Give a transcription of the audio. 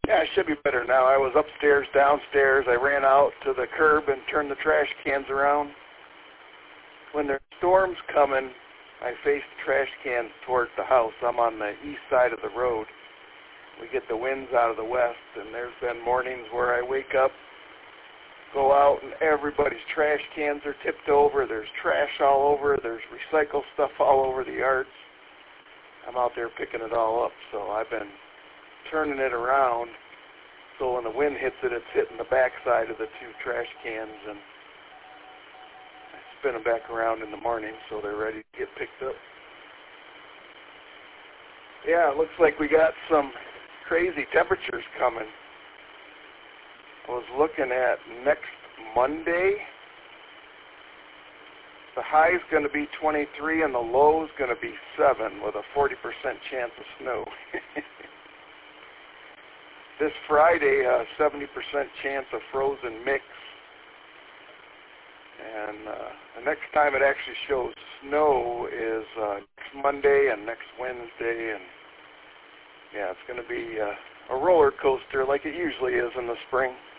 Yeah, I should be better now. I was upstairs, downstairs. I ran out to the curb and turned the trash cans around. When there's storms coming, I face the trash cans towards the house. I'm on the east side of the road. We get the winds out of the west, and there's been mornings where I wake up, go out, and everybody's trash cans are tipped over. There's trash all over. There's recycled stuff all over the yards. I'm out there picking it all up, so I've been turning it around so when the wind hits it, it's hitting the backside of the two trash cans, and I spin them back around in the morning so they're ready to get picked up. Yeah, it looks like we got some crazy temperatures coming. I was looking at next Monday. The high is going to be 23 and the low is going to be 7 with a 40% chance of snow. This Friday, 70% chance of frozen mix. And the next time it actually shows snow is next Monday and next Wednesday. And yeah, it's going to be a roller coaster like it usually is in the spring.